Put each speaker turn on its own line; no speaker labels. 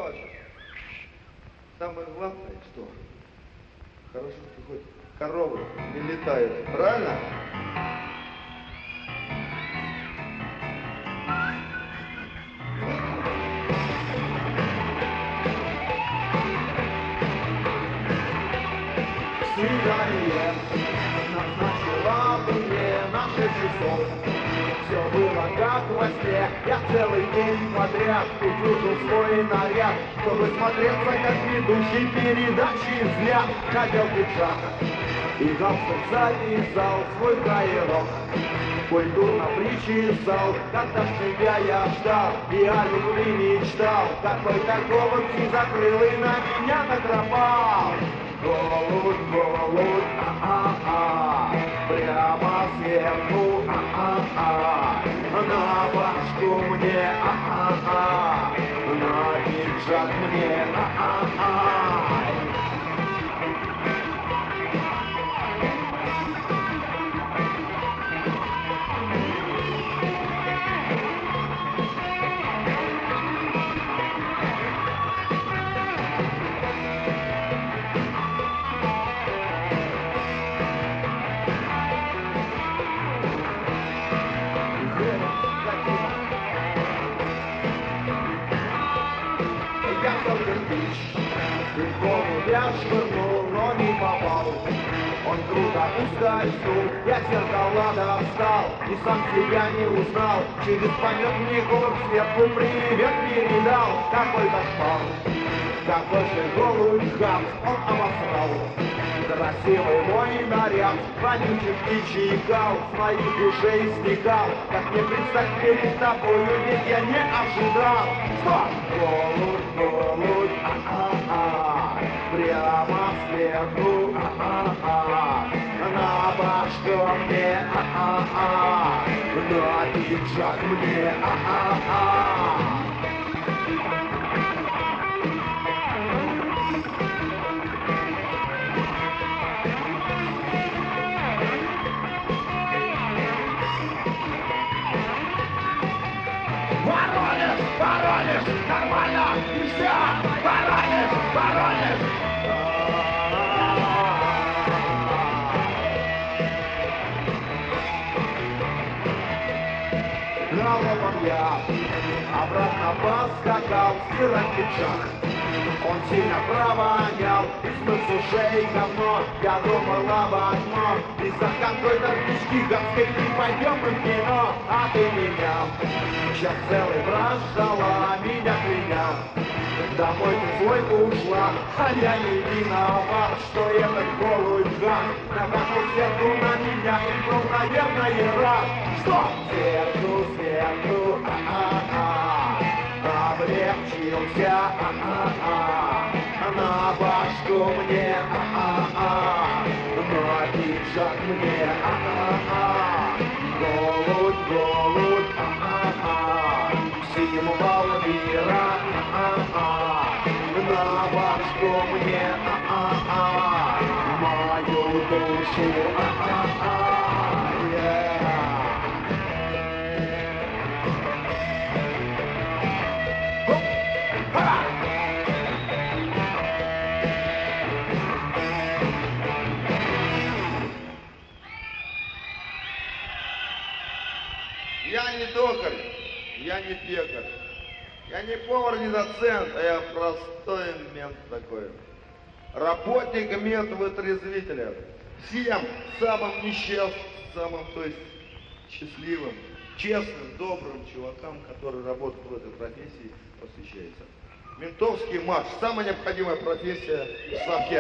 Михайлович, самое главное, что хорошо, что хоть коровы не летают, правильно?
Свидание назначила мне на 6 часов. Все было как во сне. Я целый день подряд утюжил свой наряд, чтобы смотреться как ведущий передачи «Взгляд». Надел пиджак и галстук завязал свой каерок. Культурно причесал, когда ж тебя я ждал, и о любви мечтал. Какой-то голубь закрылый на меня накропал. Голубь, голубь, а-а-а, прямо сверху, а-а-а, на башку мне, а-а-а, на пиджак мне, а-а-а. Я швырнул, но не попал. Он круто ускользнул, я зеркала достал и сам себя не узнал. Через помет мне голубь сверху привет передал. Какой кошмар, какой же голубь гад, он обосрал красивый мой наряд, вонючий птичий гал с моих ушей стекал. Как мне предстать перед тобою, ведь я не ожидал. Стоп! Голубь, голубь, а-а-а, прямо сверху, а-а-а, на башку мне, а-а-а, на пиджак мне, а-а-а. Воронеж, Воронеж, нормально, и все, Воронеж, Воронеж. Галопом я обратно поскакал в сырой пиджак. Он сильно провонял, и смыл с ушей говно. Я думал об одном, из-за какой-то птички гадской не пойдем мы в кино. А ты меня сейчас целый брат ждала, меня клиня. Домой ты свой ушла, а я не виноват, что этот голубь гад накатил сверху на меня и был, наверное, рад. Что? Сверху, сверху, а-а-а, облегчился, а-а-а, на башку мне, а-а-а, на пиджак мне, а-а-а, голубь, голубь, а-а-а, символ мира, а-а-а, на башку мне, а-а-а, мою душу, а-а-а.
Я не токарь, я не пекарь, я не повар, не доцент, а я простой мент такой. Работник медвытрезвителя. Всем самым несчастным, самым, то есть, счастливым, честным, добрым чувакам, которые работают в этой профессии, посвящается. Ментовский марш. Самая необходимая профессия в Совке.